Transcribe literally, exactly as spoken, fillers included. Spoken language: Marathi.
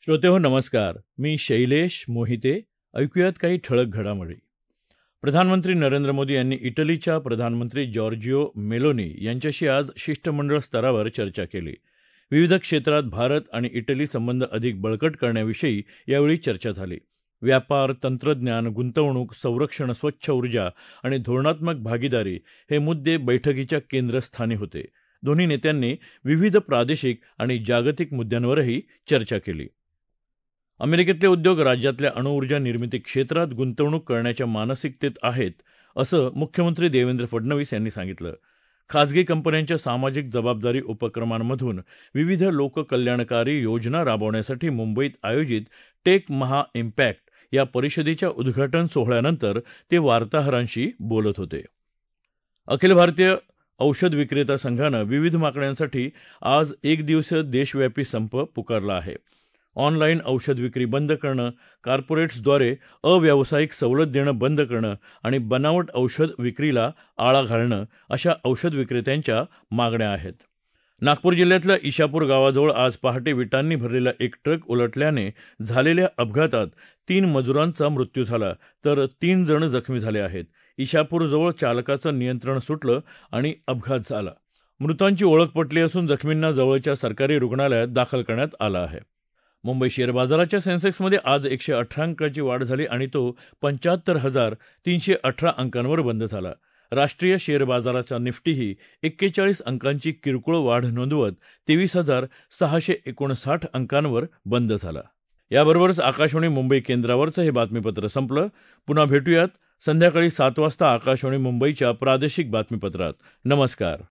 श्रोते हो नमस्कार. मी शैलेश मोहिते. ऐकूयात काही ठळक घडामोडी. प्रधानमंत्री नरेंद्र मोदी यांनी इटलीच्या प्रधानमंत्री जॉर्जियो मेलोनी यांच्याशी आज शिष्टमंडळ स्तरावर चर्चा केली. विविध क्षेत्रात भारत आणि इटली संबंध अधिक बळकट करण्याविषयी यावेळी चर्चा झाली. व्यापार, तंत्रज्ञान, गुंतवणूक, संरक्षण, स्वच्छ ऊर्जा आणि धोरणात्मक भागीदारी हे मुद्दे बैठकीच्या केंद्रस्थानी होते. दोन्ही नेत्यांनी विविध प्रादेशिक आणि जागतिक मुद्द्यांवरही चर्चा केली. अमेरिकेतले उद्योग राज्यातल्या अणुऊर्जा निर्मिती क्षेत्रात गुंतवणूक करण्याच्या मानसिकतेत आहेत, असं मुख्यमंत्री देवेंद्र फडणवीस यांनी सांगितलं. खासगी कंपन्यांच्या सामाजिक जबाबदारी उपक्रमांमधून विविध लोककल्याणकारी योजना राबवण्यासाठी मुंबईत आयोजित टेक महा इम्पॅक्ट या परिषदेच्या उद्घाटन सोहळ्यानंतर ते वार्ताहरांशी बोलत होते. अखिल भारतीय औषध विक्रेता संघानं विविध मागण्यांसाठी आज एक दिवसीय देशव्यापी संप पुकारला आहे. ऑनलाईन औषध विक्री बंद करणं, कॉर्पोरेट्सद्वारे अव्यावसायिक सवलत देणं बंद करणं आणि बनावट औषध विक्रीला आळा घालणं अशा औषध विक्रेत्यांच्या मागण्या आहेत. नागपूर जिल्ह्यातल्या इशापूर गावाजवळ आज पहाटे विटांनी भरलेला एक ट्रक उलटल्याने झालेल्या अपघातात तीन मजुरांचा मृत्यू झाला तर तीन जण जखमी झाले आहेत. इशापूरजवळ चालकाचं नियंत्रण सुटलं आणि अपघात झाला. मृतांची ओळख पटली असून जखमींना जवळच्या सरकारी रुग्णालयात दाखल करण्यात आलं आहे. मुंबई शेअर बाजाराच्या सेन्सेक्समध्ये आज एकशे अठरा अंकांची वाढ झाली आणि तो पंच्याहत्तर हजार तीनशे अठरा अंकांवर बंद झाला. राष्ट्रीय शेअर बाजाराचा निफ्टीही एक्केचाळीस अंकांची किरकोळ वाढ नोंदवत तेवीस हजार सहाशे एकोणसाठ अंकांवर बंद झाला. याबरोबरच आकाशवाणी मुंबई केंद्रावरचं हे बातमीपत्र संपलं. पुन्हा भेटूयात संध्याकाळी सात वाजता आकाशवाणी मुंबईच्या प्रादेशिक बातमीपत्रात. नमस्कार.